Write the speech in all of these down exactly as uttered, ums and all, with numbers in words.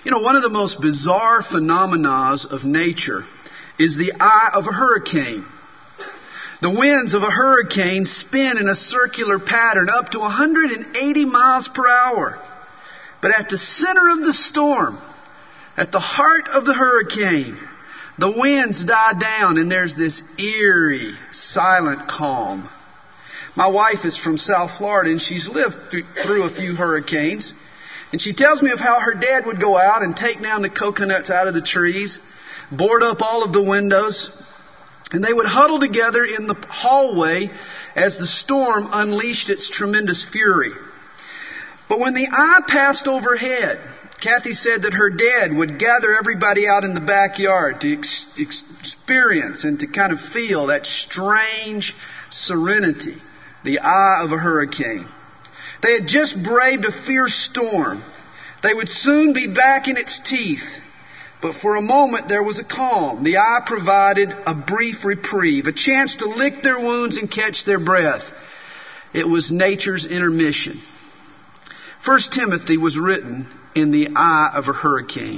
You know, one of the most bizarre phenomena of nature is the eye of a hurricane. The winds of a hurricane spin in a circular pattern up to one hundred eighty miles per hour. But at the center of the storm, at the heart of the hurricane, the winds die down and there's this eerie, silent calm. My wife is from South Florida and she's lived through a few hurricanes. And she tells me of how her dad would go out and take down the coconuts out of the trees, board up all of the windows, and they would huddle together in the hallway as the storm unleashed its tremendous fury. But when the eye passed overhead, Kathy said that her dad would gather everybody out in the backyard to ex- experience and to kind of feel that strange serenity, the eye of a hurricane. They had just braved a fierce storm. They would soon be back in its teeth. But for a moment there was a calm. The eye provided a brief reprieve, a chance to lick their wounds and catch their breath. It was nature's intermission. First Timothy was written in the eye of a hurricane.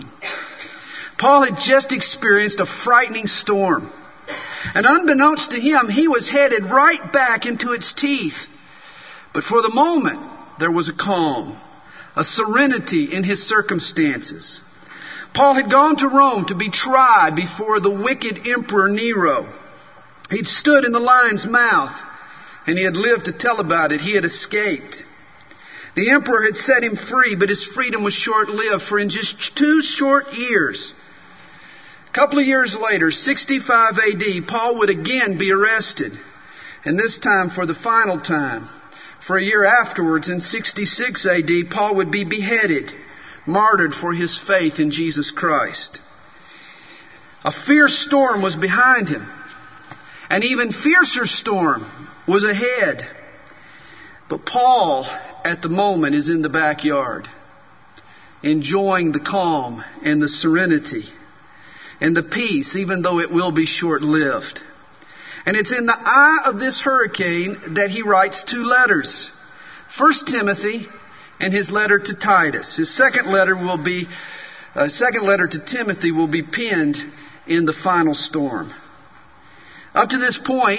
Paul had just experienced a frightening storm. And unbeknownst to him, he was headed right back into its teeth. But for the moment, there was a calm, a serenity in his circumstances. Paul had gone to Rome to be tried before the wicked Emperor Nero. He'd stood in the lion's mouth, and he had lived to tell about it. He had escaped. The emperor had set him free, but his freedom was short-lived, for in just two short years, a couple of years later, sixty-five A D, Paul would again be arrested, and this time for the final time. For a year afterwards, in sixty-six A D, Paul would be beheaded, martyred for his faith in Jesus Christ. A fierce storm was behind him. An even fiercer storm was ahead. But Paul, at the moment, is in the backyard, enjoying the calm and the serenity and the peace, even though it will be short-lived. And it's in the eye of this hurricane that he writes two letters. First Timothy and his letter to Titus. His second letter will be, uh, second letter to Timothy will be penned in the final storm. Up to this point,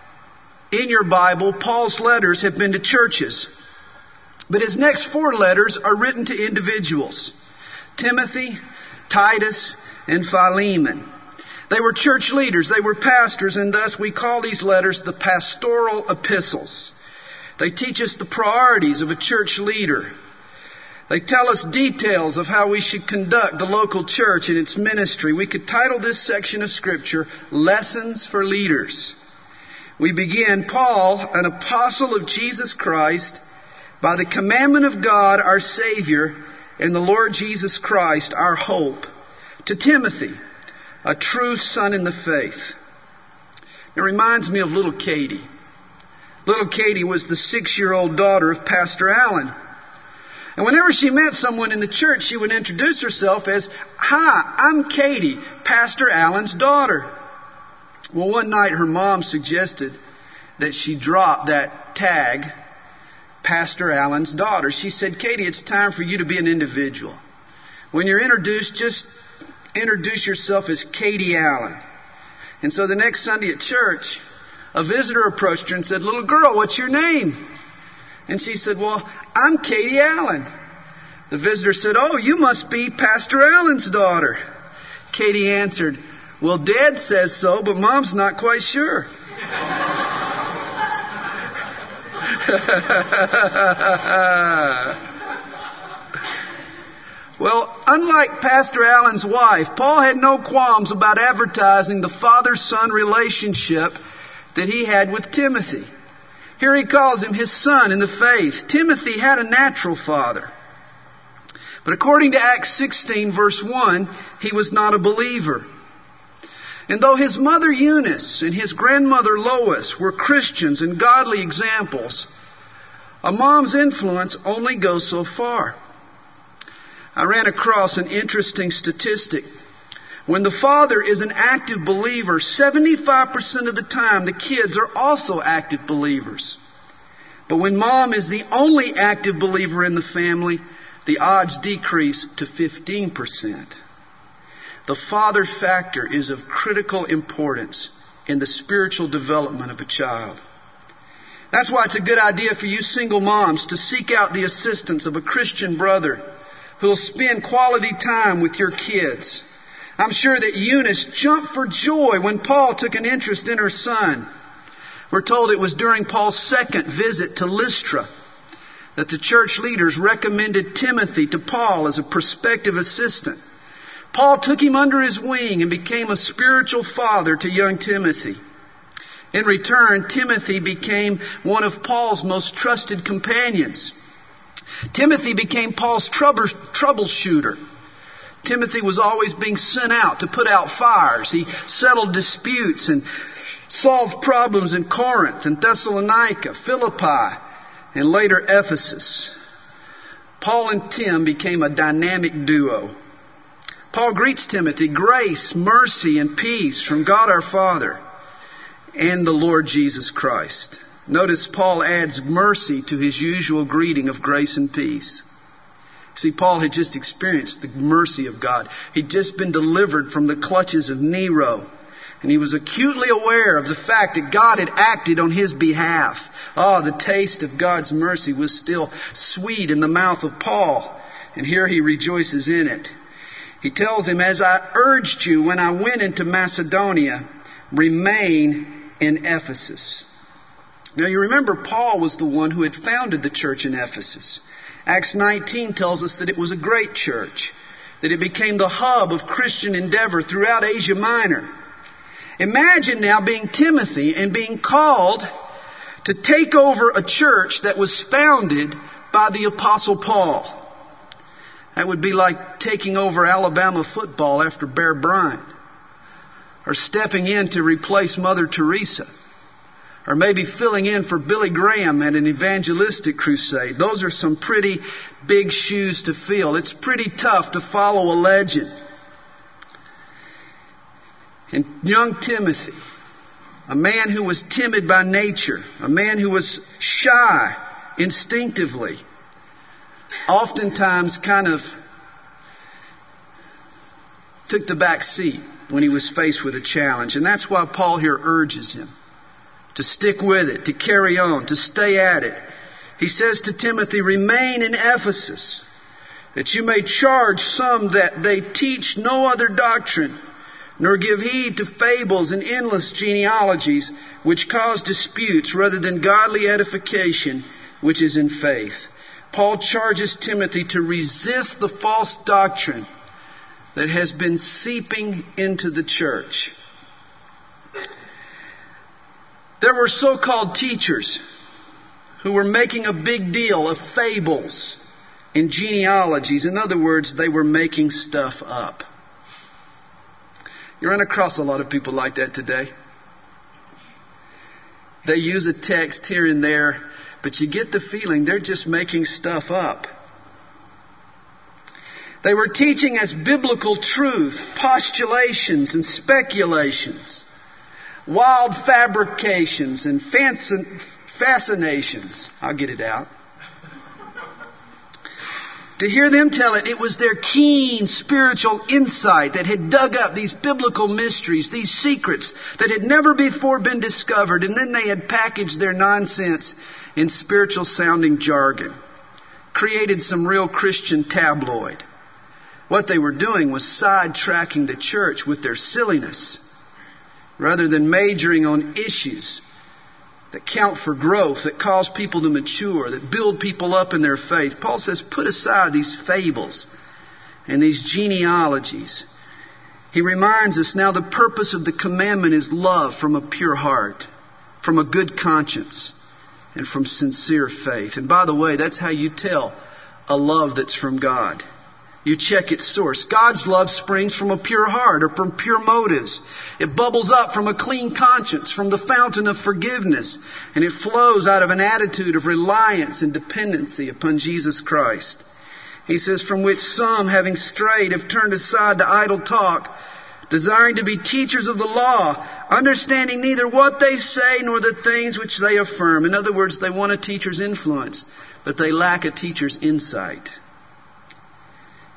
in your Bible, Paul's letters have been to churches. But his next four letters are written to individuals. Timothy, Titus, and Philemon. They were church leaders, they were pastors, and thus we call these letters the pastoral epistles. They teach us the priorities of a church leader. They tell us details of how we should conduct the local church and its ministry. We could title this section of Scripture, Lessons for Leaders. We begin, Paul, an apostle of Jesus Christ, by the commandment of God, our Savior, and the Lord Jesus Christ, our hope, to Timothy, a true son in the faith. It reminds me of little Katie. Little Katie was the six-year-old daughter of Pastor Allen. And whenever she met someone in the church, she would introduce herself as, "Hi, I'm Katie, Pastor Allen's daughter." Well, one night her mom suggested that she drop that tag, Pastor Allen's daughter. She said, "Katie, it's time for you to be an individual. When you're introduced, just introduce yourself as Katie Allen." And so the next Sunday at church, a visitor approached her and said, "Little girl, what's your name?" And she said, "Well, I'm Katie Allen." The visitor said, "Oh, you must be Pastor Allen's daughter." Katie answered, "Well, Dad says so, but Mom's not quite sure." Well, unlike Pastor Allen's wife, Paul had no qualms about advertising the father-son relationship that he had with Timothy. Here he calls him his son in the faith. Timothy had a natural father. But according to Acts sixteen, verse one, he was not a believer. And though his mother Eunice and his grandmother Lois were Christians and godly examples, a mom's influence only goes so far. I ran across an interesting statistic. When the father is an active believer, seventy-five percent of the time the kids are also active believers. But when mom is the only active believer in the family, the odds decrease to fifteen percent. The father factor is of critical importance in the spiritual development of a child. That's why it's a good idea for you single moms to seek out the assistance of a Christian brother who will spend quality time with your kids. I'm sure that Eunice jumped for joy when Paul took an interest in her son. We're told it was during Paul's second visit to Lystra that the church leaders recommended Timothy to Paul as a prospective assistant. Paul took him under his wing and became a spiritual father to young Timothy. In return, Timothy became one of Paul's most trusted companions. Timothy became Paul's troubleshooter. Timothy was always being sent out to put out fires. He settled disputes and solved problems in Corinth and Thessalonica, Philippi, and later Ephesus. Paul and Tim became a dynamic duo. Paul greets Timothy, grace, mercy, and peace from God our Father and the Lord Jesus Christ. Notice Paul adds mercy to his usual greeting of grace and peace. See, Paul had just experienced the mercy of God. He'd just been delivered from the clutches of Nero. And he was acutely aware of the fact that God had acted on his behalf. Oh, the taste of God's mercy was still sweet in the mouth of Paul. And here he rejoices in it. He tells him, as I urged you when I went into Macedonia, remain in Ephesus. Now you remember Paul was the one who had founded the church in Ephesus. Acts nineteen tells us that it was a great church, that it became the hub of Christian endeavor throughout Asia Minor. Imagine now being Timothy and being called to take over a church that was founded by the Apostle Paul. That would be like taking over Alabama football after Bear Bryant, or stepping in to replace Mother Teresa, or maybe filling in for Billy Graham at an evangelistic crusade. Those are some pretty big shoes to fill. It's pretty tough to follow a legend. And young Timothy, a man who was timid by nature, a man who was shy instinctively, oftentimes kind of took the back seat when he was faced with a challenge. And that's why Paul here urges him to stick with it, to carry on, to stay at it. He says to Timothy, remain in Ephesus, that you may charge some that they teach no other doctrine, nor give heed to fables and endless genealogies, which cause disputes rather than godly edification, which is in faith. Paul charges Timothy to resist the false doctrine that has been seeping into the church. There were so-called teachers who were making a big deal of fables and genealogies. In other words, they were making stuff up. You run across a lot of people like that today. They use a text here and there, but you get the feeling they're just making stuff up. They were teaching as biblical truth, postulations and speculations, wild fabrications and fascinations. I'll get it out. To hear them tell it, it was their keen spiritual insight that had dug up these biblical mysteries, these secrets that had never before been discovered, and then they had packaged their nonsense in spiritual sounding jargon, created some real Christian tabloid. What they were doing was sidetracking the church with their silliness, rather than majoring on issues that count for growth, that cause people to mature, that build people up in their faith. Paul says, put aside these fables and these genealogies. He reminds us now the purpose of the commandment is love from a pure heart, from a good conscience, and from sincere faith. And by the way, that's how you tell a love that's from God. You check its source. God's love springs from a pure heart or from pure motives. It bubbles up from a clean conscience, from the fountain of forgiveness. And it flows out of an attitude of reliance and dependency upon Jesus Christ. He says, from which some, having strayed, have turned aside to idle talk, desiring to be teachers of the law, understanding neither what they say nor the things which they affirm. In other words, they want a teacher's influence, but they lack a teacher's insight.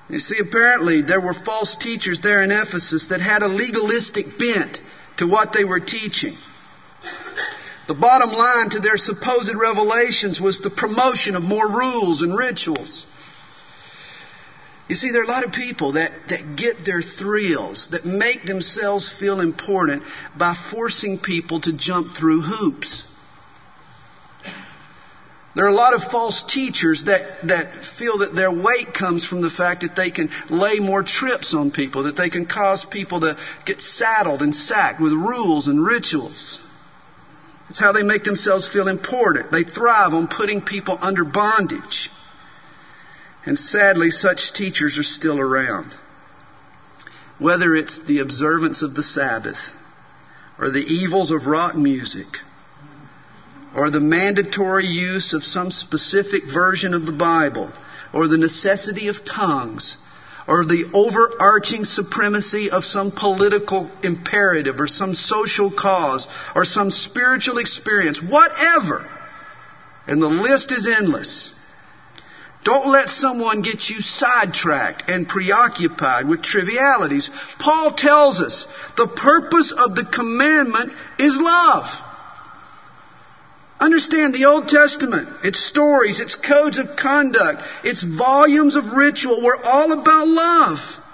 You see, apparently there were false teachers there in Ephesus that had a legalistic bent to what they were teaching. The bottom line to their supposed revelations was the promotion of more rules and rituals. You see, there are a lot of people that, that get their thrills, that make themselves feel important by forcing people to jump through hoops. There are a lot of false teachers that, that feel that their weight comes from the fact that they can lay more trips on people, that they can cause people to get saddled and sacked with rules and rituals. It's how they make themselves feel important. They thrive on putting people under bondage. And sadly, such teachers are still around. Whether it's the observance of the Sabbath, or the evils of rock music, or the mandatory use of some specific version of the Bible, or the necessity of tongues, or the overarching supremacy of some political imperative, or some social cause, or some spiritual experience, whatever. And the list is endless. Don't let someone get you sidetracked and preoccupied with trivialities. Paul tells us the purpose of the commandment is love. Understand the Old Testament, its stories, its codes of conduct, its volumes of ritual were all about love.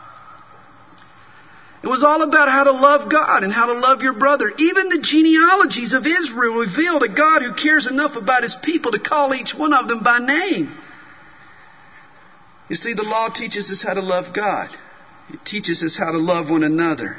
It was all about how to love God and how to love your brother. Even the genealogies of Israel revealed a God who cares enough about His people to call each one of them by name. You see, the law teaches us how to love God. It teaches us how to love one another.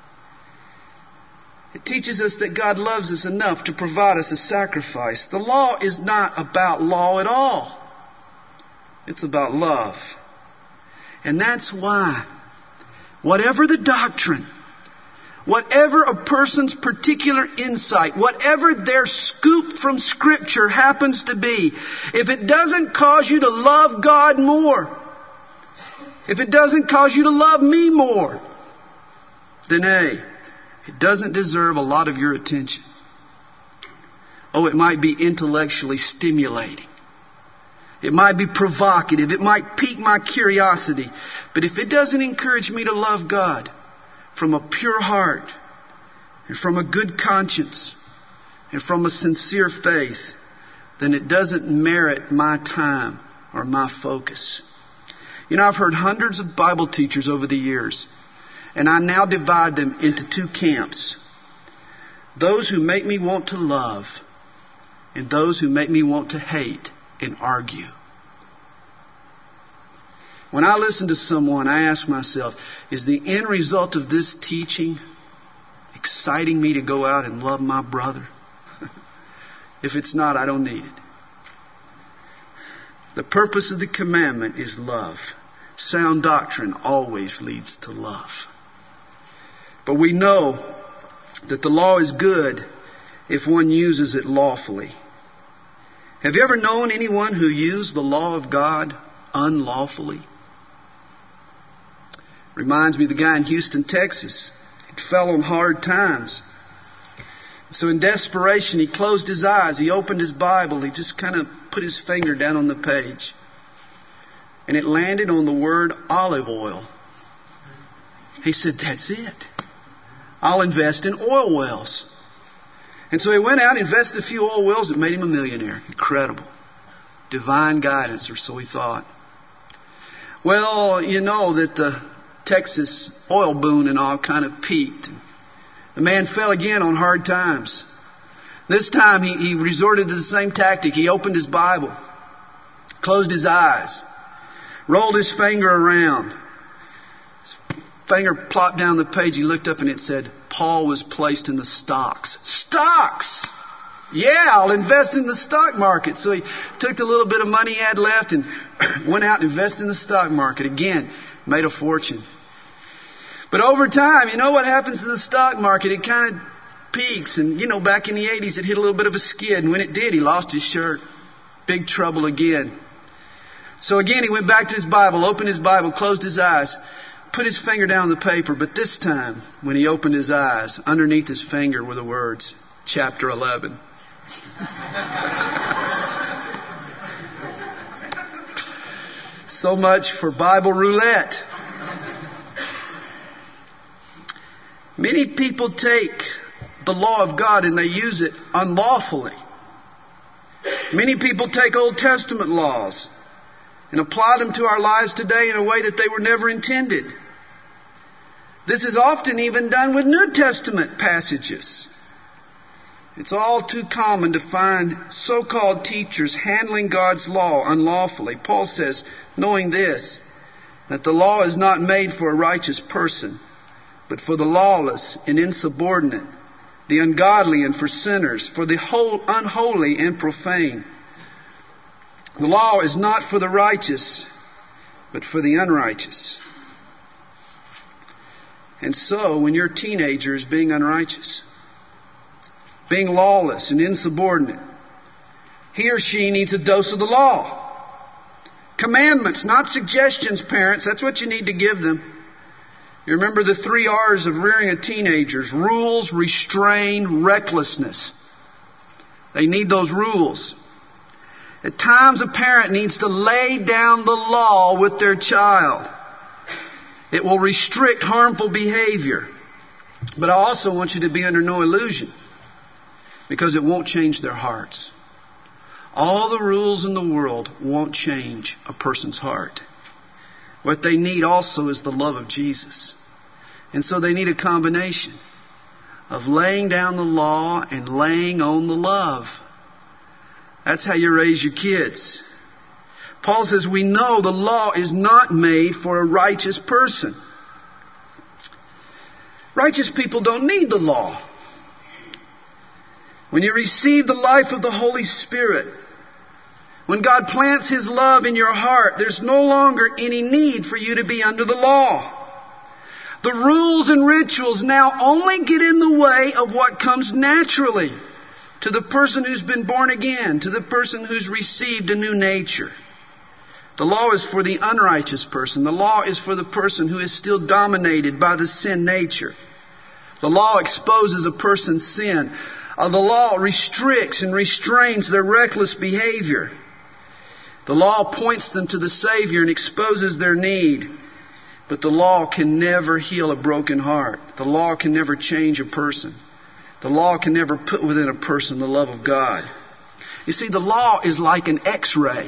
It teaches us that God loves us enough to provide us a sacrifice. The law is not about law at all. It's about love. And that's why, whatever the doctrine, whatever a person's particular insight, whatever their scoop from Scripture happens to be, if it doesn't cause you to love God more, if it doesn't cause you to love me more, then hey, it doesn't deserve a lot of your attention. Oh, it might be intellectually stimulating. It might be provocative. It might pique my curiosity. But if it doesn't encourage me to love God from a pure heart and from a good conscience and from a sincere faith, then it doesn't merit my time or my focus. You know, I've heard hundreds of Bible teachers over the years, and I now divide them into two camps. Those who make me want to love and those who make me want to hate and argue. When I listen to someone, I ask myself, is the end result of this teaching exciting me to go out and love my brother? If it's not, I don't need it. The purpose of the commandment is love. Sound doctrine always leads to love. But we know that the law is good if one uses it lawfully. Have you ever known anyone who used the law of God unlawfully? Reminds me of the guy in Houston, Texas. He fell on hard times. So in desperation, he closed his eyes. He opened his Bible. He just kind of put his finger down on the page. And it landed on the word olive oil. He said, that's it. I'll invest in oil wells. And so he went out and invested a few oil wells that made him a millionaire. Incredible. Divine guidance, or so he thought. Well, you know that the Texas oil boom and all kind of peaked. The man fell again on hard times. This time he, he resorted to the same tactic. He opened his Bible, closed his eyes, rolled his finger around. His finger plopped down the page. He looked up and it said, Paul was placed in the stocks. Stocks! Yeah, I'll invest in the stock market. So he took the little bit of money he had left and went out and invested in the stock market. Again, made a fortune. But over time, you know what happens to the stock market? It kind of peaks. And, you know, back in the eighties, it hit a little bit of a skid. And when it did, he lost his shirt. Big trouble again. So again, he went back to his Bible, opened his Bible, closed his eyes, put his finger down on the paper. But this time, when he opened his eyes, underneath his finger were the words, chapter eleven. So much for Bible roulette. Many people take the law of God and they use it unlawfully. Many people take Old Testament laws and apply them to our lives today in a way that they were never intended. This is often even done with New Testament passages. It's all too common to find so-called teachers handling God's law unlawfully. Paul says, knowing this, that the law is not made for a righteous person, but for the lawless and insubordinate, the ungodly and for sinners, for the whole unholy and profane. The law is not for the righteous, but for the unrighteous. And so, when your teenager is being unrighteous, being lawless and insubordinate, he or she needs a dose of the law. Commandments, not suggestions, parents. That's what you need to give them. You remember the three R's of rearing a teenager: rules, restrain, recklessness. They need those rules. At times, a parent needs to lay down the law with their child. It will restrict harmful behavior. But I also want you to be under no illusion, because it won't change their hearts. All the rules in the world won't change a person's heart. What they need also is the love of Jesus. And so they need a combination of laying down the law and laying on the love. That's how you raise your kids. Paul says we know the law is not made for a righteous person. Righteous people don't need the law. When you receive the life of the Holy Spirit, when God plants His love in your heart, there's no longer any need for you to be under the law. The rules and rituals now only get in the way of what comes naturally to the person who's been born again, to the person who's received a new nature. The law is for the unrighteous person. The law is for the person who is still dominated by the sin nature. The law exposes a person's sin. Uh, the law restricts and restrains their reckless behavior. The law points them to the Savior and exposes their need. But the law can never heal a broken heart. The law can never change a person. The law can never put within a person the love of God. You see, the law is like an X-ray.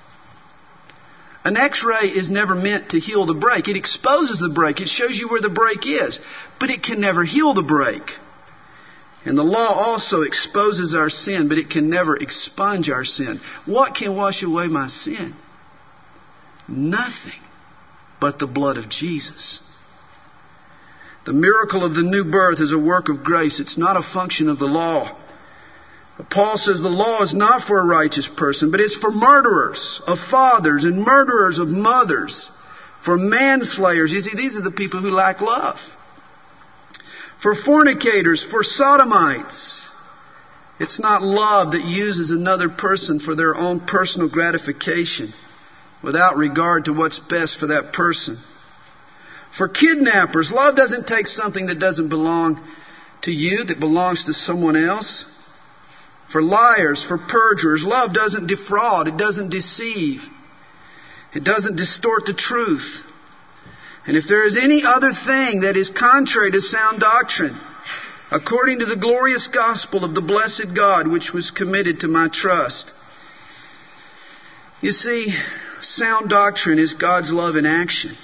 An X-ray is never meant to heal the break. It exposes the break. It shows you where the break is. But it can never heal the break. And the law also exposes our sin, but it can never expunge our sin. What can wash away my sin? Nothing but the blood of Jesus. The miracle of the new birth is a work of grace. It's not a function of the law. But Paul says the law is not for a righteous person, but it's for murderers of fathers and murderers of mothers, for manslayers. You see, these are the people who lack love. For fornicators, for sodomites. It's not love that uses another person for their own personal gratification without regard to what's best for that person. For kidnappers, love doesn't take something that doesn't belong to you, that belongs to someone else. For liars, for perjurers, love doesn't defraud, it doesn't deceive. It doesn't distort the truth. And if there is any other thing that is contrary to sound doctrine, according to the glorious gospel of the blessed God, which was committed to my trust. You see, sound doctrine is God's love in action.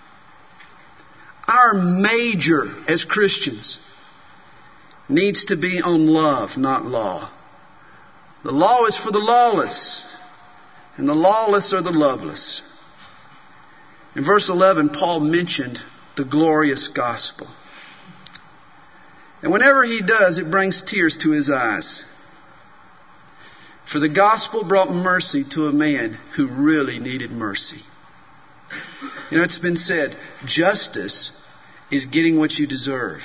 Our major as Christians needs to be on love, not law. The law is for the lawless, and the lawless are the loveless. In verse eleven, Paul mentioned the glorious gospel. And whenever he does, it brings tears to his eyes. For the gospel brought mercy to a man who really needed mercy. You know, it's been said, justice is getting what you deserve.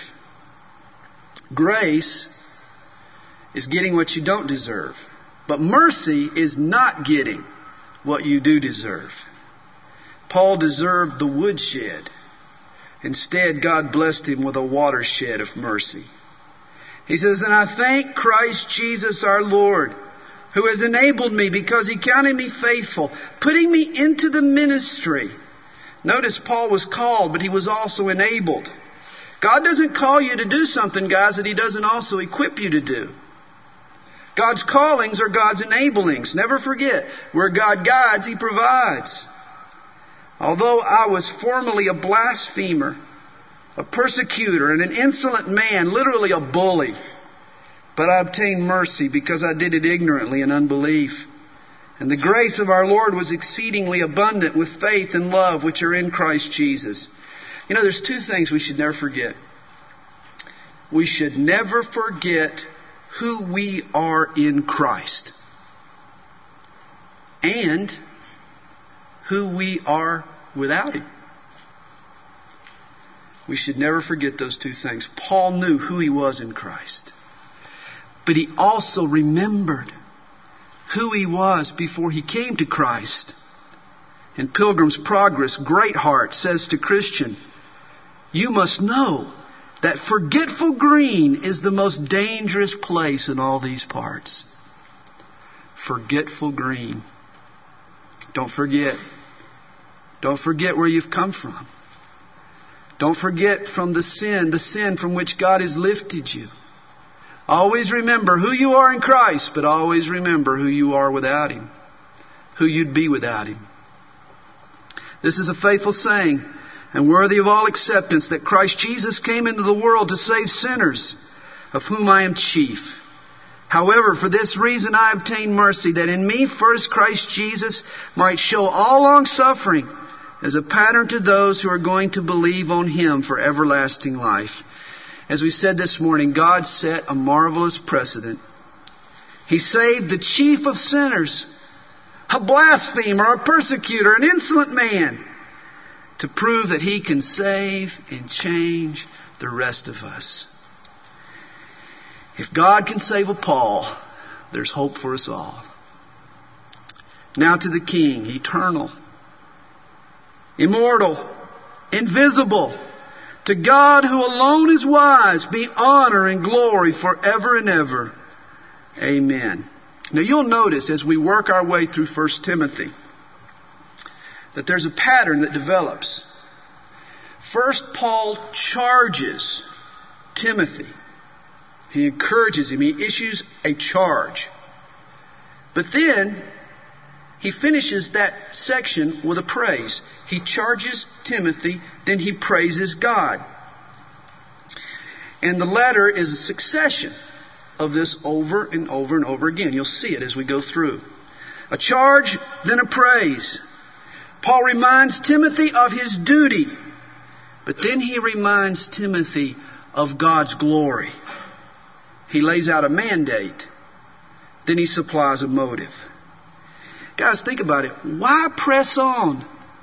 Grace is getting what you don't deserve. But mercy is not getting what you do deserve. Paul deserved the woodshed. Instead, God blessed him with a watershed of mercy. He says, and I thank Christ Jesus our Lord, who has enabled me because he counted me faithful, putting me into the ministry. Notice Paul was called, but he was also enabled. God doesn't call you to do something, guys, that he doesn't also equip you to do. God's callings are God's enablings. Never forget, where God guides, he provides. Although I was formerly a blasphemer, a persecutor, and an insolent man, literally a bully, but I obtained mercy because I did it ignorantly in unbelief. And the grace of our Lord was exceedingly abundant with faith and love which are in Christ Jesus. You know, there's two things we should never forget. We should never forget who we are in Christ and who we are without Him. We should never forget those two things. Paul knew who he was in Christ, but he also remembered who he was before he came to Christ. In Pilgrim's Progress, Greatheart says to Christian, you must know that Forgetful Green is the most dangerous place in all these parts. Forgetful Green. Don't forget. Don't forget where you've come from. Don't forget from the sin, the sin from which God has lifted you. Always remember who you are in Christ, but always remember who you are without Him. Who you'd be without Him. This is a faithful saying and worthy of all acceptance that Christ Jesus came into the world to save sinners, of whom I am chief. However, for this reason I obtained mercy, that in me first Christ Jesus might show all long suffering as a pattern to those who are going to believe on Him for everlasting life. As we said this morning, God set a marvelous precedent. He saved the chief of sinners, a blasphemer, a persecutor, an insolent man, to prove that He can save and change the rest of us. If God can save a Paul, there's hope for us all. Now to the King, eternal, immortal, invisible, to God who alone is wise, be honor and glory forever and ever. Amen. Now you'll notice as we work our way through First Timothy that there's a pattern that develops. First, Paul charges Timothy. He encourages him. He issues a charge. But then he finishes that section with a praise. He charges Timothy, then he praises God. And the letter is a succession of this over and over and over again. You'll see it as we go through. A charge, then a praise. Paul reminds Timothy of his duty, but then he reminds Timothy of God's glory. He lays out a mandate, then he supplies a motive. Guys, think about it. Why press on?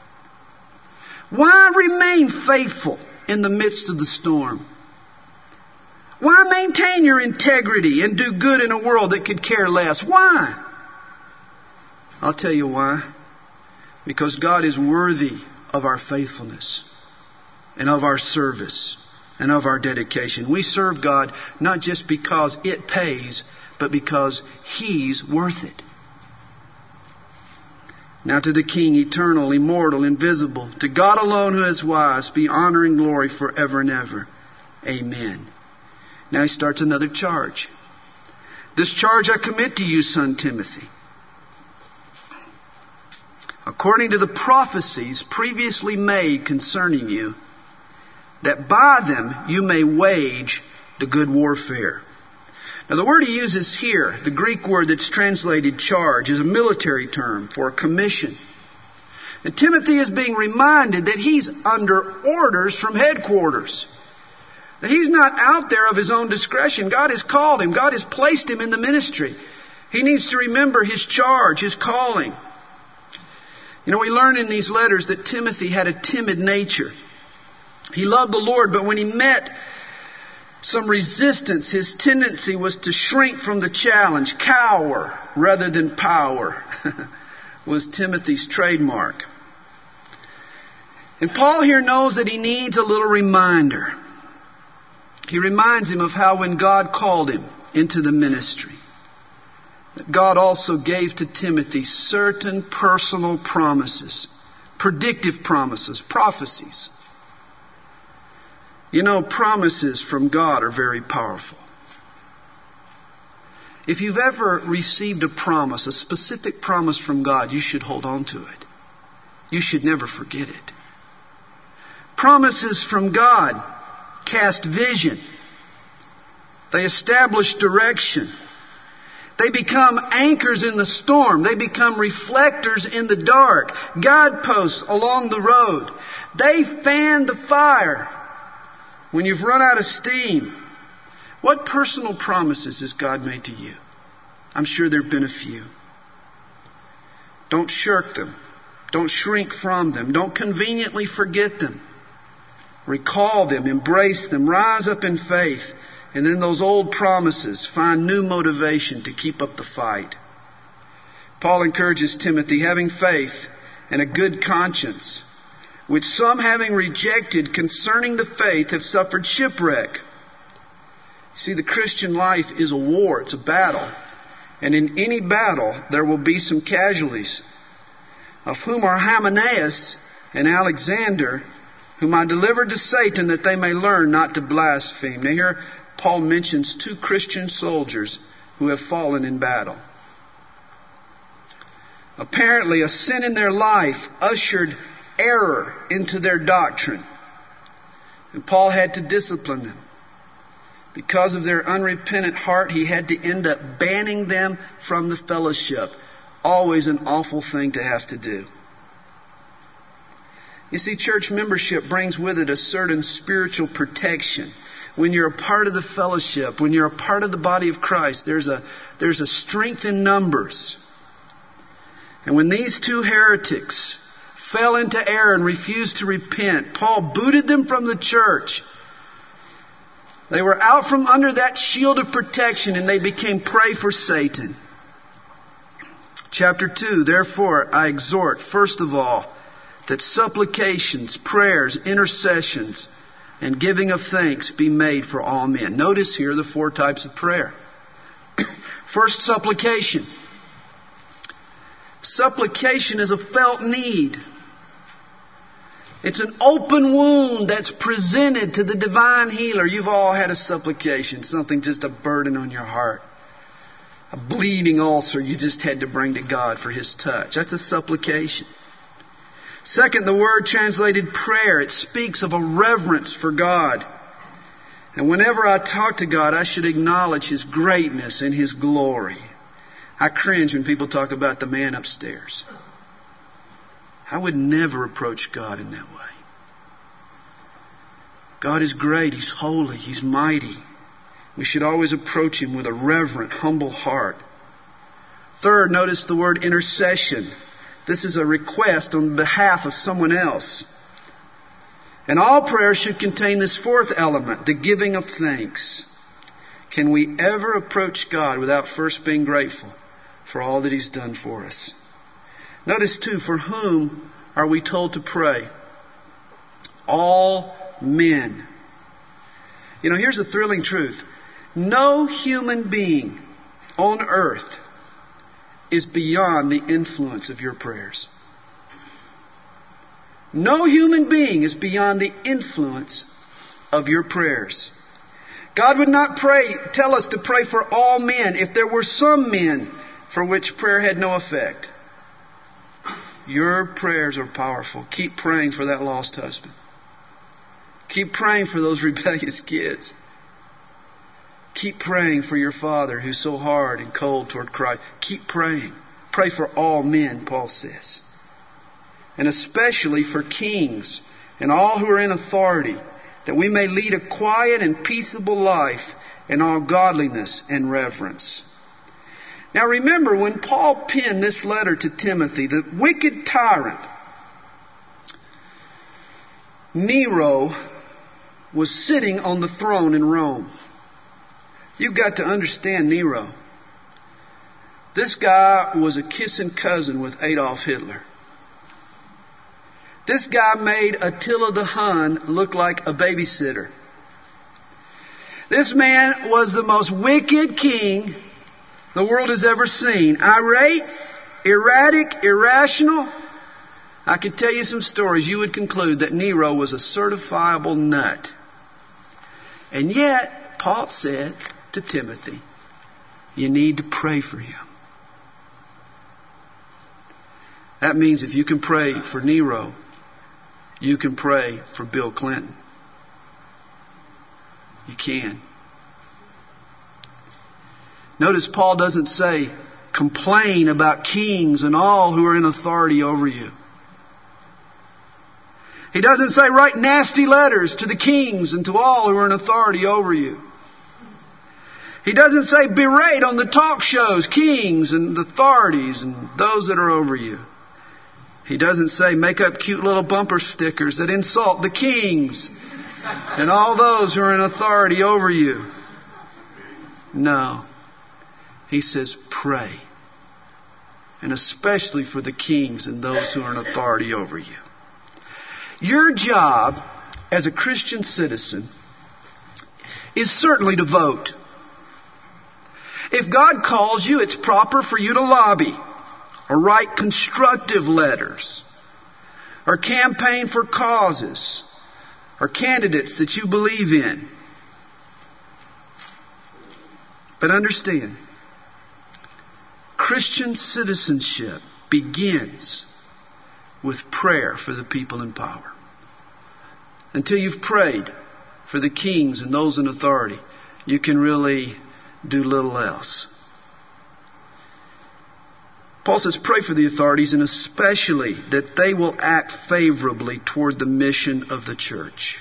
Why remain faithful in the midst of the storm? Why maintain your integrity and do good in a world that could care less? Why? I'll tell you why. Because God is worthy of our faithfulness and of our service and of our dedication. We serve God not just because it pays, but because He's worth it. Now to the King, eternal, immortal, invisible, to God alone who is wise, be honor and glory forever and ever. Amen. Now he starts another charge. This charge I commit to you, son Timothy, according to the prophecies previously made concerning you, that by them you may wage the good warfare. Now the word he uses here, the Greek word that's translated charge, is a military term for a commission. And Timothy is being reminded that he's under orders from headquarters. That he's not out there of his own discretion. God has called him. God has placed him in the ministry. He needs to remember his charge, his calling. You know, we learn in these letters that Timothy had a timid nature. He loved the Lord, but when he met some resistance, his tendency was to shrink from the challenge. Cower rather than power was Timothy's trademark. And Paul here knows that he needs a little reminder. He reminds him of how when God called him into the ministry, that God also gave to Timothy certain personal promises, predictive promises, prophecies. You know, promises from God are very powerful. If you've ever received a promise, a specific promise from God, you should hold on to it. You should never forget it. Promises from God cast vision. They establish direction. They become anchors in the storm. They become reflectors in the dark, guideposts along the road. They fan the fire when you've run out of steam. What personal promises has God made to you? I'm sure there have been a few. Don't shirk them. Don't shrink from them. Don't conveniently forget them. Recall them, embrace them, rise up in faith, and then those old promises find new motivation to keep up the fight. Paul encourages Timothy, having faith and a good conscience, which some having rejected concerning the faith have suffered shipwreck. See, the Christian life is a war. It's a battle. And in any battle, there will be some casualties, of whom are Hymenaeus and Alexander, whom I delivered to Satan that they may learn not to blaspheme. Now here, Paul mentions two Christian soldiers who have fallen in battle. Apparently, a sin in their life ushered error into their doctrine. And Paul had to discipline them. Because of their unrepentant heart, he had to end up banning them from the fellowship. Always an awful thing to have to do. You see, church membership brings with it a certain spiritual protection. When you're a part of the fellowship, when you're a part of the body of Christ, there's a, there's a strength in numbers. And when these two heretics fell into error and refused to repent, Paul booted them from the church. They were out from under that shield of protection and they became prey for Satan. Chapter two, therefore I exhort, first of all, that supplications, prayers, intercessions, and giving of thanks be made for all men. Notice here the four types of prayer. First, supplication. Supplication is a felt need. It's an open wound that's presented to the divine healer. You've all had a supplication, something just a burden on your heart. A bleeding ulcer you just had to bring to God for His touch. That's a supplication. Second, the word translated prayer. It speaks of a reverence for God. And whenever I talk to God, I should acknowledge His greatness and His glory. I cringe when people talk about the man upstairs. I would never approach God in that way. God is great. He's holy. He's mighty. We should always approach Him with a reverent, humble heart. Third, notice the word intercession. This is a request on behalf of someone else. And all prayer should contain this fourth element, the giving of thanks. Can we ever approach God without first being grateful for all that He's done for us? Notice too, for whom are we told to pray? All men. You know, here's the thrilling truth. No human being on earth is beyond the influence of your prayers. No human being is beyond the influence of your prayers. God would not pray, tell us to pray for all men if there were some men for which prayer had no effect. Your prayers are powerful. Keep praying for that lost husband. Keep praying for those rebellious kids. Keep praying for your father who's so hard and cold toward Christ. Keep praying. Pray for all men, Paul says. And especially for kings and all who are in authority, that we may lead a quiet and peaceable life in all godliness and reverence. Now remember, when Paul penned this letter to Timothy, the wicked tyrant, Nero, was sitting on the throne in Rome. You've got to understand Nero. This guy was a kissing cousin with Adolf Hitler. This guy made Attila the Hun look like a babysitter. This man was the most wicked king the world has ever seen. Irate, erratic, irrational. I could tell you some stories. You would conclude that Nero was a certifiable nut. And yet, Paul said to Timothy, you need to pray for him. That means if you can pray for Nero, you can pray for Bill Clinton. You can. Notice Paul doesn't say, complain about kings and all who are in authority over you. He doesn't say, write nasty letters to the kings and to all who are in authority over you. He doesn't say, berate on the talk shows kings and authorities and those that are over you. He doesn't say, make up cute little bumper stickers that insult the kings and all those who are in authority over you. No. He says, pray. And especially for the kings and those who are in authority over you. Your job as a Christian citizen is certainly to vote. If God calls you, it's proper for you to lobby or write constructive letters or campaign for causes or candidates that you believe in. But understand, Christian citizenship begins with prayer for the people in power. Until you've prayed for the kings and those in authority, you can really do little else. Paul says, pray for the authorities, and especially that they will act favorably toward the mission of the church.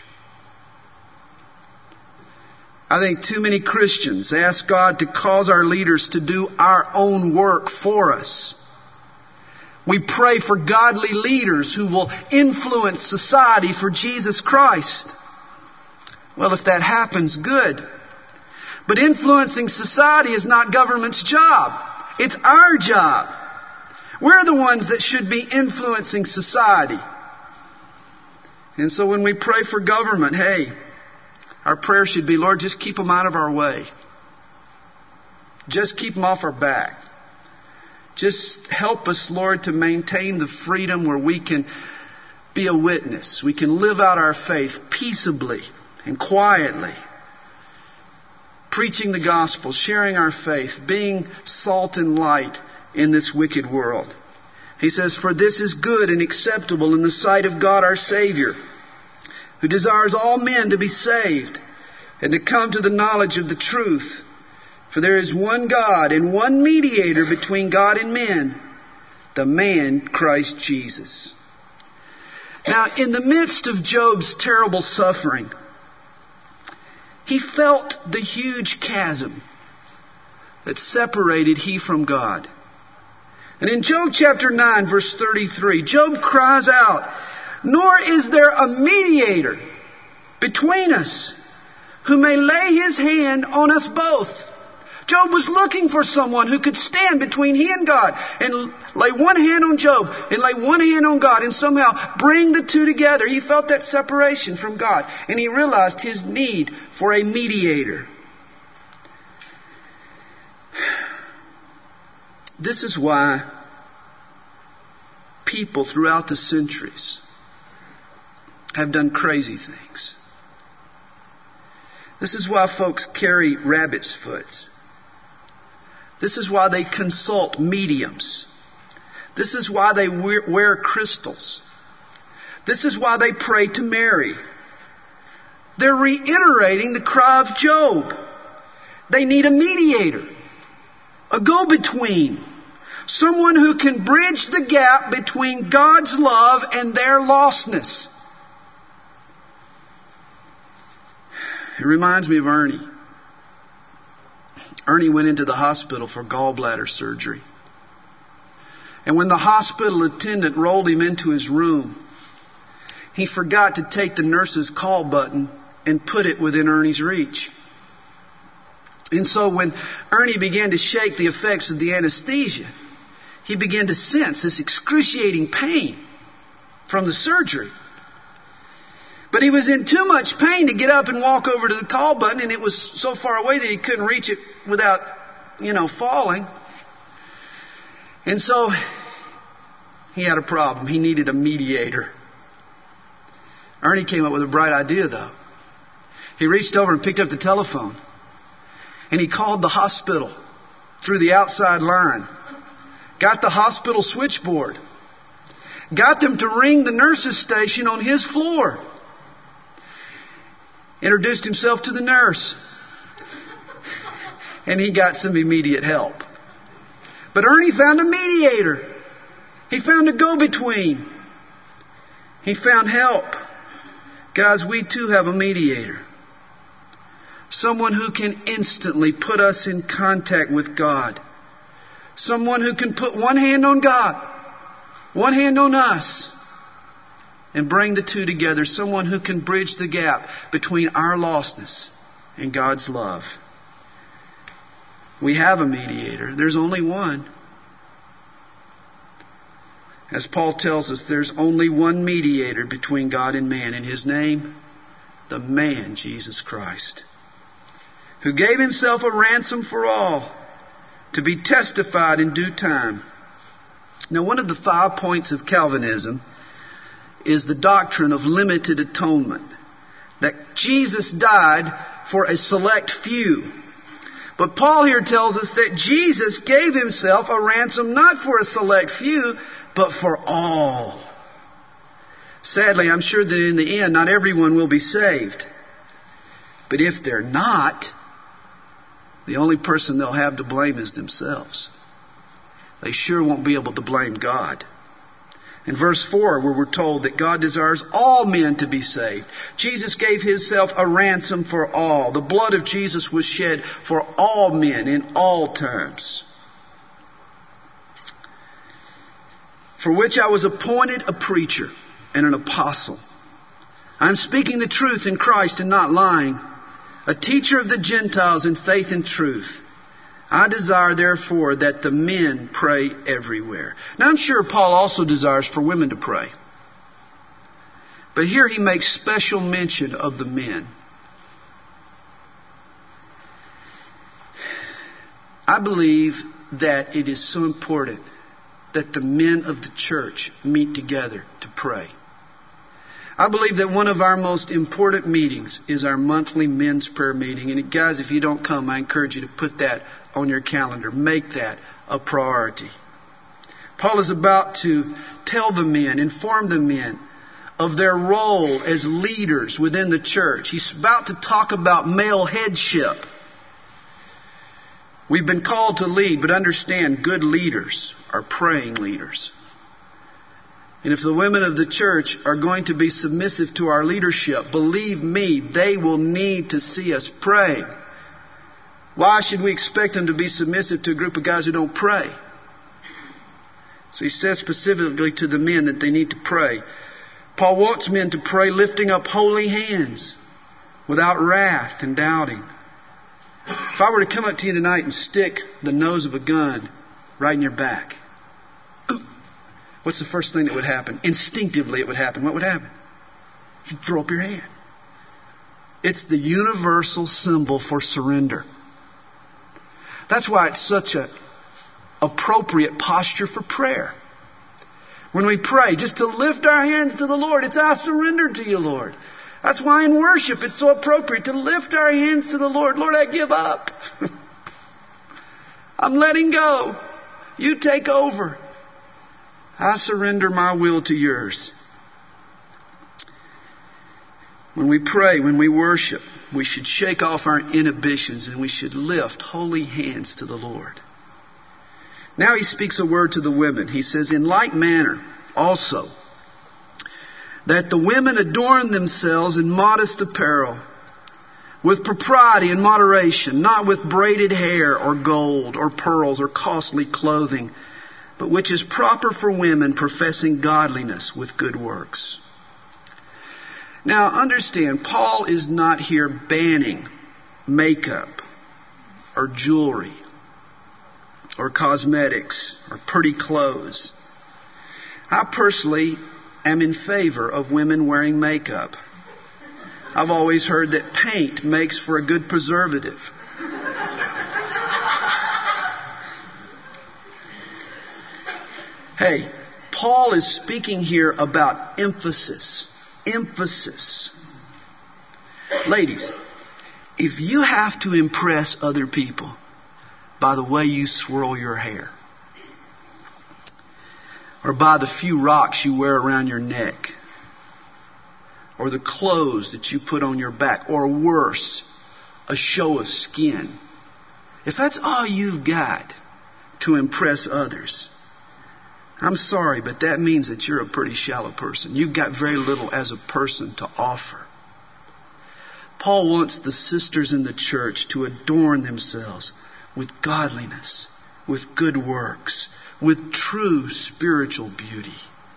I think too many Christians ask God to cause our leaders to do our own work for us. We pray for godly leaders who will influence society for Jesus Christ. Well, if that happens, good. But influencing society is not government's job. It's our job. We're the ones that should be influencing society. And so when we pray for government, hey, our prayer should be, Lord, just keep them out of our way. Just keep them off our back. Just help us, Lord, to maintain the freedom where we can be a witness. We can live out our faith peaceably and quietly. Preaching the gospel, sharing our faith, being salt and light in this wicked world. He says, for this is good and acceptable in the sight of God our Savior, who desires all men to be saved and to come to the knowledge of the truth. For there is one God and one mediator between God and men, the man Christ Jesus. Now, in the midst of Job's terrible suffering, he felt the huge chasm that separated he from God. And in Job chapter nine, verse thirty-three, Job cries out, nor is there a mediator between us who may lay his hand on us both. Job was looking for someone who could stand between he and God and lay one hand on Job and lay one hand on God and somehow bring the two together. He felt that separation from God, and he realized his need for a mediator. This is why people throughout the centuries have done crazy things. This is why folks carry rabbit's foots. This is why they consult mediums. This is why they wear crystals. This is why they pray to Mary. They're reiterating the cry of Job. They need a mediator, a go-between, someone who can bridge the gap between God's love and their lostness. It reminds me of Ernie. Ernie went into the hospital for gallbladder surgery. And when the hospital attendant rolled him into his room, he forgot to take the nurse's call button and put it within Ernie's reach. And so when Ernie began to shake the effects of the anesthesia, he began to sense this excruciating pain from the surgery. But he was in too much pain to get up and walk over to the call button, and it was so far away that he couldn't reach it without you know, falling. And so he had a problem. He needed a mediator. Ernie came up with a bright idea, though. He reached over and picked up the telephone. And he called the hospital through the outside line. Got the hospital switchboard. Got them to ring the nurse's station on his floor. Introduced himself to the nurse. And he got some immediate help. But Ernie found a mediator. He found a go-between. He found help. Guys, we too have a mediator. Someone who can instantly put us in contact with God. Someone who can put one hand on God, one hand on us, and bring the two together. Someone who can bridge the gap between our lostness and God's love. We have a mediator. There's only one. As Paul tells us, there's only one mediator between God and man, and his name, the man Jesus Christ, who gave himself a ransom for all, to be testified in due time. Now, one of the five points of Calvinism is the doctrine of limited atonement, that Jesus died for a select few. But Paul here tells us that Jesus gave himself a ransom not for a select few, but for all. Sadly, I'm sure that in the end, not everyone will be saved. But if they're not, the only person they'll have to blame is themselves. They sure won't be able to blame God. In verse four, where we're told that God desires all men to be saved. Jesus gave himself a ransom for all. The blood of Jesus was shed for all men in all times. For which I was appointed a preacher and an apostle. I'm speaking the truth in Christ and not lying. A teacher of the Gentiles in faith and truth. I desire, therefore, that the men pray everywhere. Now, I'm sure Paul also desires for women to pray. But here he makes special mention of the men. I believe that it is so important that the men of the church meet together to pray. I believe that one of our most important meetings is our monthly men's prayer meeting. And guys, if you don't come, I encourage you to put that on your calendar. Make that a priority. Paul is about to tell the men, inform the men of their role as leaders within the church. He's about to talk about male headship. We've been called to lead, but understand, good leaders are praying leaders. And if the women of the church are going to be submissive to our leadership, believe me, they will need to see us praying. Why should we expect them to be submissive to a group of guys who don't pray? So he says specifically to the men that they need to pray. Paul wants men to pray lifting up holy hands without wrath and doubting. If I were to come up to you tonight and stick the nose of a gun right in your back, what's the first thing that would happen? Instinctively it would happen. What would happen? You'd throw up your hand. It's the universal symbol for surrender. That's why it's such an appropriate posture for prayer. When we pray, just to lift our hands to the Lord, it's I surrender to you, Lord. That's why in worship it's so appropriate to lift our hands to the Lord. Lord, I give up. I'm letting go. You take over. I surrender my will to yours. When we pray, when we worship, we should shake off our inhibitions and we should lift holy hands to the Lord. Now he speaks a word to the women. He says, in like manner also, that the women adorn themselves in modest apparel, with propriety and moderation, not with braided hair or gold or pearls or costly clothing, but which is proper for women professing godliness with good works. Now understand, Paul is not here banning makeup or jewelry or cosmetics or pretty clothes. I personally am in favor of women wearing makeup. I've always heard that paint makes for a good preservative. Hey, Paul is speaking here about emphasis. Emphasis. Ladies, if you have to impress other people by the way you swirl your hair, or by the few rocks you wear around your neck, or the clothes that you put on your back, or worse, a show of skin, if that's all you've got to impress others, I'm sorry, but that means that you're a pretty shallow person. You've got very little as a person to offer. Paul wants the sisters in the church to adorn themselves with godliness, with good works, with true spiritual beauty.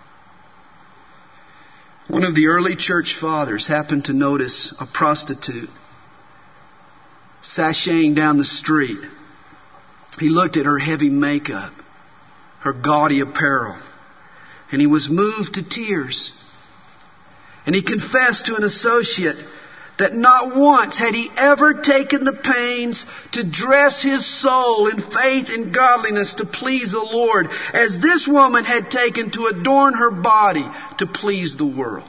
One of the early church fathers happened to notice a prostitute sashaying down the street. He looked at her heavy makeup, her gaudy apparel, and he was moved to tears. And he confessed to an associate that not once had he ever taken the pains to dress his soul in faith and godliness to please the Lord, as this woman had taken to adorn her body to please the world.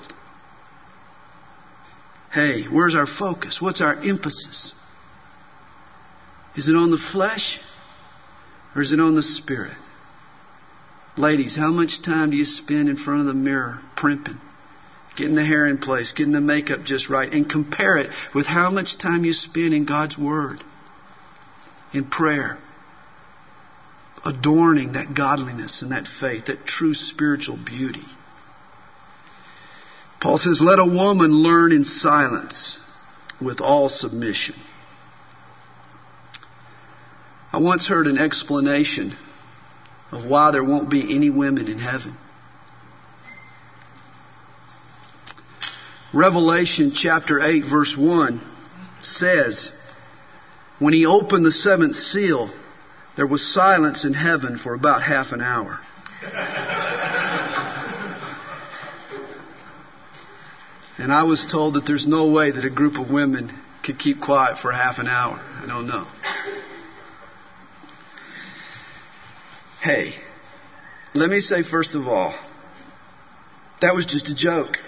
Hey, where's our focus? What's our emphasis? Is it on the flesh or is it on the spirit? Ladies, how much time do you spend in front of the mirror primping? Getting the hair in place, getting the makeup just right, and compare it with how much time you spend in God's Word, in prayer, adorning that godliness and that faith, that true spiritual beauty. Paul says, let a woman learn in silence with all submission. I once heard an explanation of why there won't be any women in heaven. Revelation chapter eight verse one says, when he opened the seventh seal, there was silence in heaven for about half an hour. And I was told that there's no way that a group of women could keep quiet for half an hour. I don't know. Hey, let me say first of all, that was just a joke.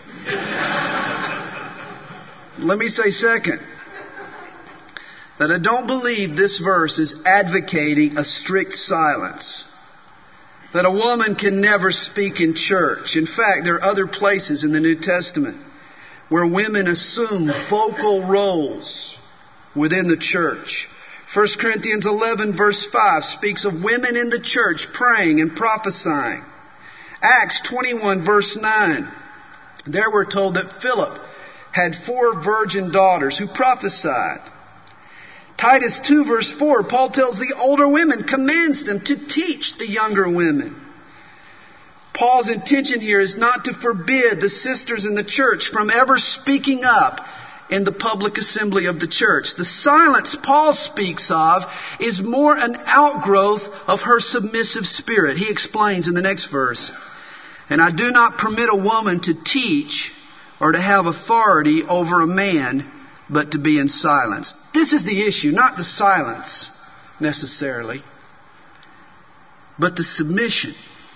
Let me say second, that I don't believe this verse is advocating a strict silence. That a woman can never speak in church. In fact, there are other places in the New Testament where women assume vocal roles within the church. First Corinthians eleven verse five speaks of women in the church praying and prophesying. Acts twenty-one verse nine, there we're told that Philip had four virgin daughters who prophesied. Titus two verse four, Paul tells the older women, commands them to teach the younger women. Paul's intention here is not to forbid the sisters in the church from ever speaking up in the public assembly of the church. The silence Paul speaks of is more an outgrowth of her submissive spirit. He explains in the next verse, and I do not permit a woman to teach or to have authority over a man, but to be in silence. This is the issue, not the silence necessarily, but the submission.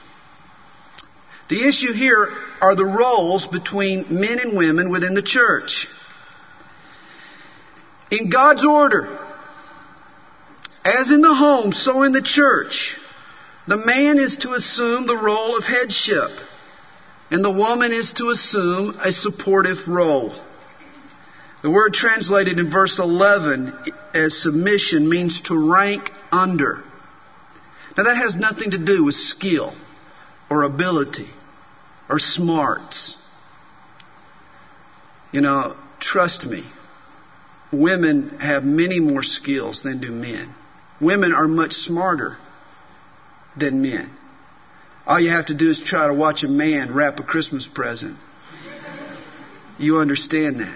The issue here are the roles between men and women within the church. In God's order, as in the home, so in the church, the man is to assume the role of headship, and the woman is to assume a supportive role. The word translated in verse eleven as submission means to rank under. Now that has nothing to do with skill or ability or smarts. You know, trust me, women have many more skills than do men. Women are much smarter than men. All you have to do is try to watch a man wrap a Christmas present. You understand that.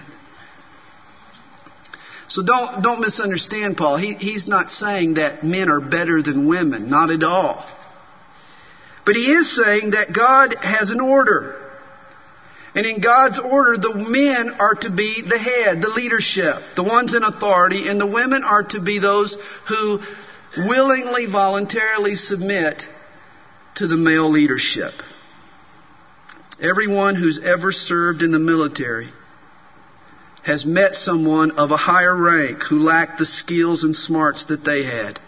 So don't don't misunderstand Paul. He, he's not saying that men are better than women. Not at all. But he is saying that God has an order. And in God's order, the men are to be the head, the leadership, the ones in authority, and the women are to be those who willingly, voluntarily submit to the male leadership. Everyone who's ever served in the military has met someone of a higher rank who lacked the skills and smarts that they had.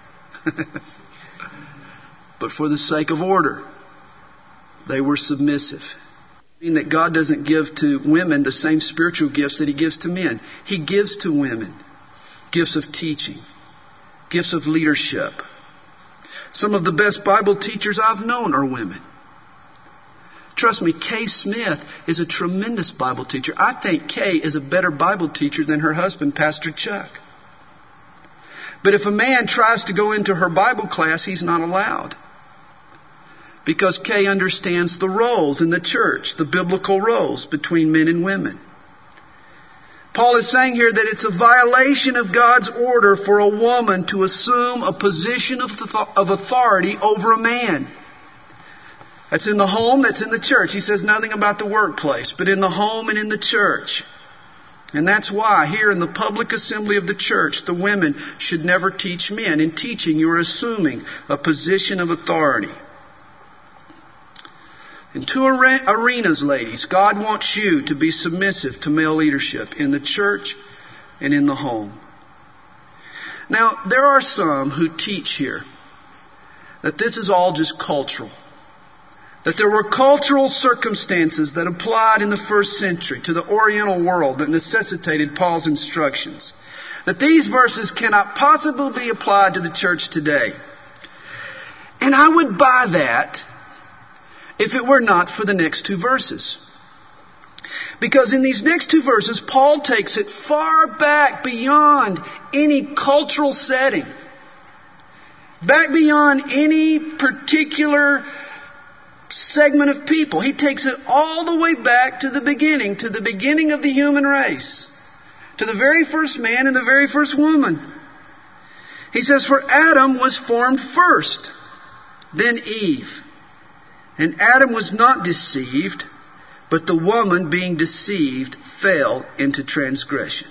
But for the sake of order, they were submissive. I mean that God doesn't give to women the same spiritual gifts that He gives to men. He gives to women gifts of teaching, gifts of leadership. Some of the best Bible teachers I've known are women. Trust me, Kay Smith is a tremendous Bible teacher. I think Kay is a better Bible teacher than her husband, Pastor Chuck. But if a man tries to go into her Bible class, he's not allowed. Because Kay understands the roles in the church, the biblical roles between men and women. Paul is saying here that it's a violation of God's order for a woman to assume a position of authority over a man. That's in the home, that's in the church. He says nothing about the workplace, but in the home and in the church. And that's why here in the public assembly of the church, the women should never teach men. In teaching, you're assuming a position of authority. In two arenas, ladies, God wants you to be submissive to male leadership in the church and in the home. Now, there are some who teach here that this is all just cultural. That there were cultural circumstances that applied in the first century to the Oriental world that necessitated Paul's instructions. That these verses cannot possibly be applied to the church today. And I would buy that if it were not for the next two verses. Because in these next two verses, Paul takes it far back beyond any cultural setting. Back beyond any particular segment of people. He takes it all the way back to the beginning, to the beginning of the human race. To the very first man and the very first woman. He says, for Adam was formed first, then Eve. And Adam was not deceived, but the woman being deceived fell into transgression.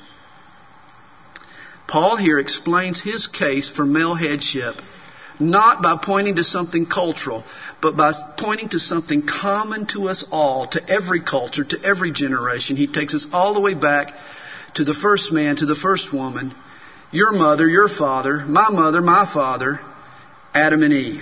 Paul here explains his case for male headship, not by pointing to something cultural, but by pointing to something common to us all, to every culture, to every generation. He takes us all the way back to the first man, to the first woman, your mother, your father, my mother, my father, Adam and Eve.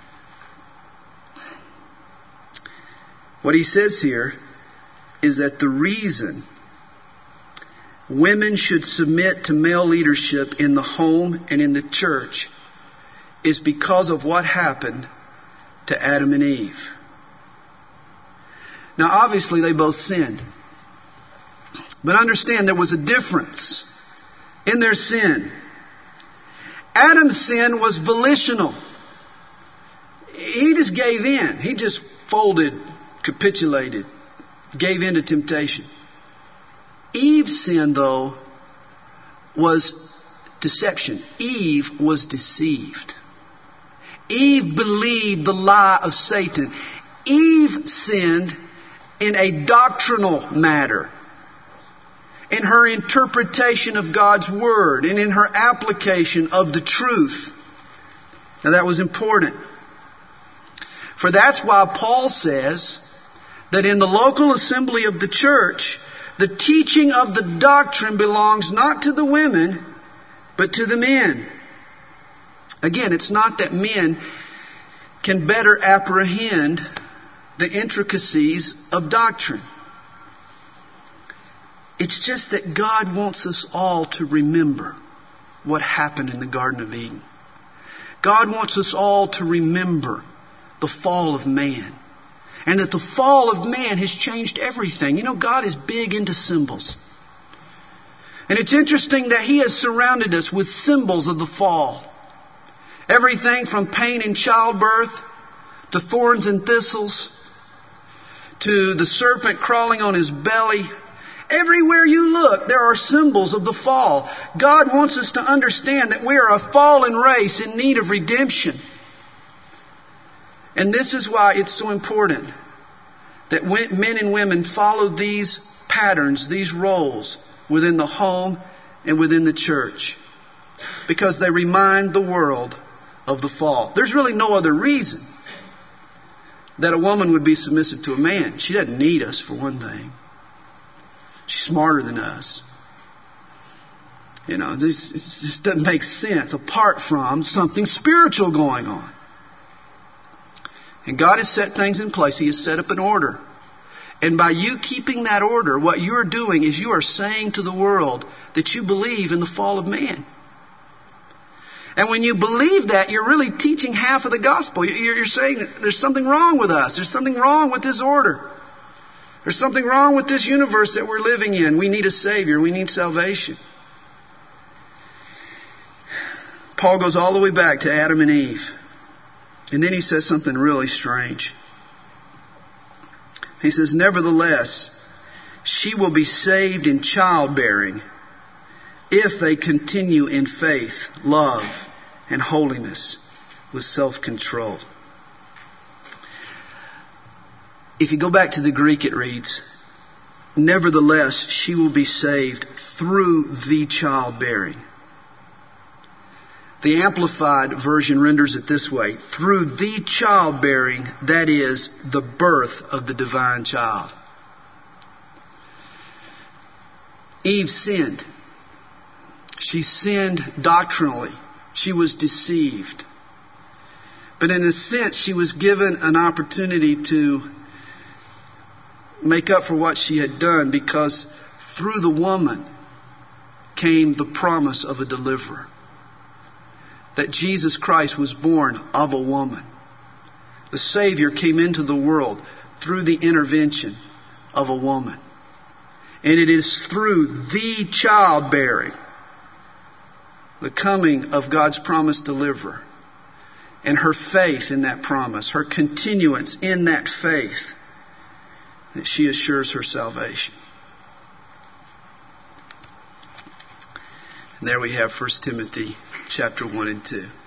What he says here is that the reason women should submit to male leadership in the home and in the church is because of what happened to Adam and Eve. Now, obviously, they both sinned. But understand, there was a difference in their sin. Adam's sin was volitional. He just gave in. He just folded, capitulated, gave in to temptation. Eve's sin, though, was deception. Eve was deceived. Eve believed the lie of Satan. Eve sinned in a doctrinal matter, in her interpretation of God's Word, and in her application of the truth. Now that was important. For that's why Paul says that in the local assembly of the church, the teaching of the doctrine belongs not to the women, but to the men. Again, it's not that men can better apprehend the intricacies of doctrine. It's just that God wants us all to remember what happened in the Garden of Eden. God wants us all to remember the fall of man. And that the fall of man has changed everything. You know, God is big into symbols. And it's interesting that He has surrounded us with symbols of the fall. Everything from pain in childbirth, to thorns and thistles, to the serpent crawling on his belly. Everywhere you look, there are symbols of the fall. God wants us to understand that we are a fallen race in need of redemption. And this is why it's so important that men and women follow these patterns, these roles within the home and within the church. Because they remind the world of the fall. There's really no other reason. that a woman would be submissive to a man. She doesn't need us, for one thing. She's smarter than us. You know, this, this just doesn't make sense apart from something spiritual going on. And God has set things in place. He has set up an order. And by you keeping that order, what you are doing is you are saying to the world that you believe in the fall of man. And when you believe that, you're really teaching half of the gospel. You're saying that there's something wrong with us. There's something wrong with this order. There's something wrong with this universe that we're living in. We need a Savior. We need salvation. Paul goes all the way back to Adam and Eve. And then he says something really strange. He says, nevertheless, she will be saved in childbearing if they continue in faith, love, and holiness with self-control. If you go back to the Greek, it reads, nevertheless, she will be saved through the childbearing. The Amplified Version renders it this way, through the childbearing, that is, the birth of the divine child. Eve sinned. She sinned doctrinally. She was deceived. But in a sense, she was given an opportunity to make up for what she had done, because through the woman came the promise of a deliverer. That Jesus Christ was born of a woman. The Savior came into the world through the intervention of a woman. And it is through the childbearing, the coming of God's promised deliverer, and her faith in that promise, her continuance in that faith, that she assures her salvation. And there we have First Timothy chapter one and two.